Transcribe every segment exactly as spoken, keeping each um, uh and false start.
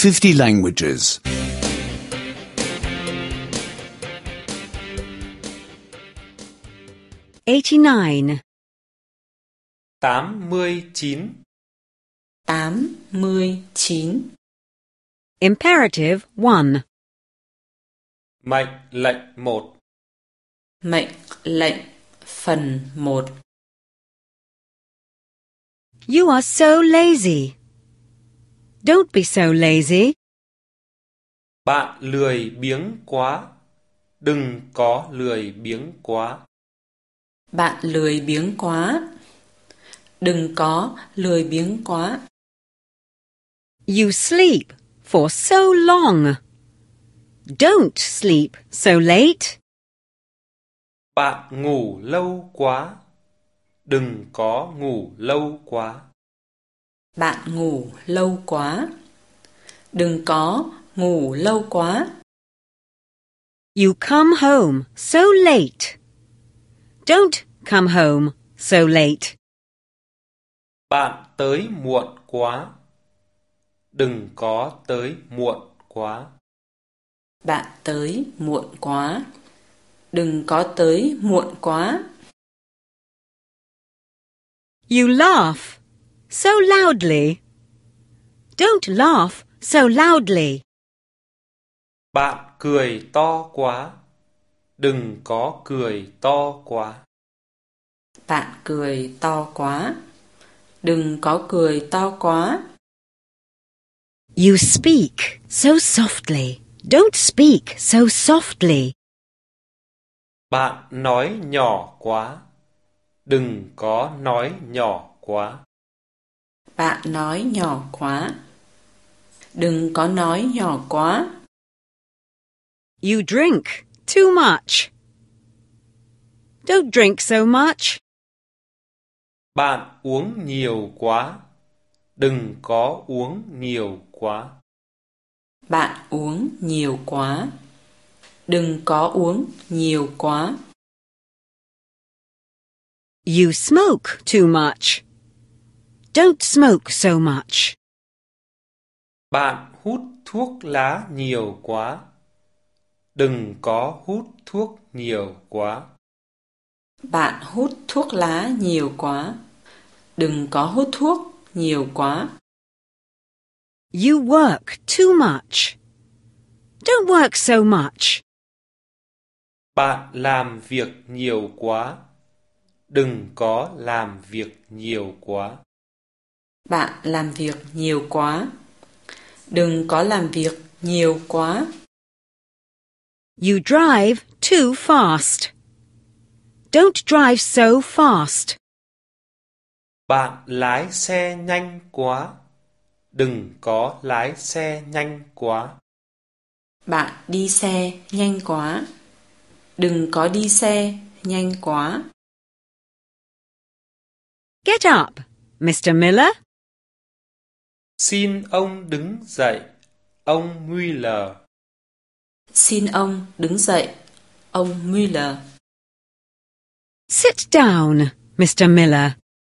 fifty languages. eighty-nine. tám mươi chín. tám mươi chín. Imperative one. Mệnh lệnh một. Mệnh lệnh phần một. You are so lazy. Don't be so lazy. Bạn lười biếng quá. Đừng có lười biếng quá. Bạn lười biếng quá. Đừng có lười biếng quá. You sleep for so long. Don't sleep so late. Bạn ngủ lâu quá. Đừng có ngủ lâu quá. Bạn ngủ lâu quá. Đừng có ngủ lâu quá. You come home so late. Don't come home so late. Bạn tới muộn quá. Đừng có tới muộn quá. Bạn tới muộn quá. Đừng có tới muộn quá. You laugh so loudly. Don't laugh so loudly. Bạn cười to quá. Đừng có cười to quá. Bạn cười to quá. Đừng có cười to quá. You speak so softly. Don't speak so softly. Bạn nói nhỏ quá. Đừng có nói nhỏ quá. Bạn nói nhỏ quá. Đừng có nói nhỏ quá. You drink too much. Don't drink so much. Bạn uống nhiều quá. Đừng có uống nhiều quá. Bạn uống nhiều quá. Đừng có uống nhiều quá. You smoke too much. Don't smoke so much. Bạn hút thuốc lá nhiều quá. Đừng có hút thuốc nhiều quá. Bạn hút thuốc lá nhiều quá. Đừng có hút thuốc nhiều quá. You work too much. Don't work so much. Bạn làm việc nhiều quá. Đừng có làm việc nhiều quá. Bạn làm việc nhiều quá. Đừng có làm việc nhiều quá. You drive too fast. Don't drive so fast. Bạn lái xe nhanh quá. Đừng có lái xe nhanh quá. Bạn đi xe nhanh quá. Đừng có đi xe nhanh quá. Get up, Mister Miller. Xin ông đứng dậy, ông Mueller. Xin ông đứng dậy, ông Mueller. Sit down, Mister Miller.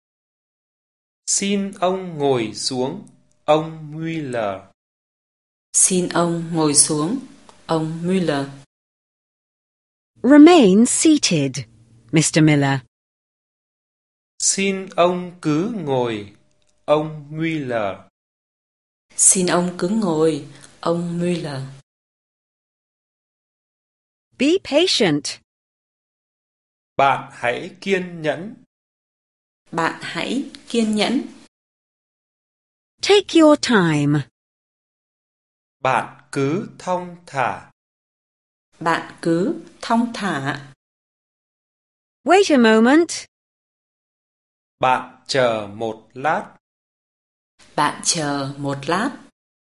Xin ông ngồi xuống, ông Mueller. Xin ông ngồi xuống, ông Mueller. Remain seated, Mister Miller. Xin ông cứ ngồi, ông Mueller. Xin ông cứ ngồi, ông Mueller. Be patient. Bạn hãy kiên nhẫn. Bạn hãy kiên nhẫn. Take your time. Bạn cứ thong thả. Bạn cứ thong thả. Wait a moment. Bạn chờ một lát. Bạn chờ một lát.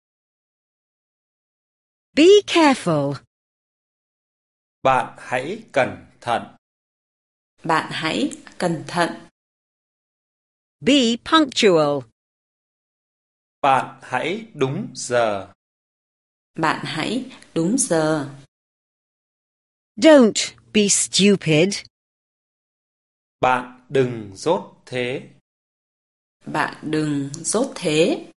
Be careful. Bạn hãy cẩn thận. Bạn hãy cẩn thận. Be punctual. Bạn hãy đúng giờ. Bạn hãy đúng giờ. Don't be stupid. Bạn đừng dốt thế. Bạn đừng dốt thế.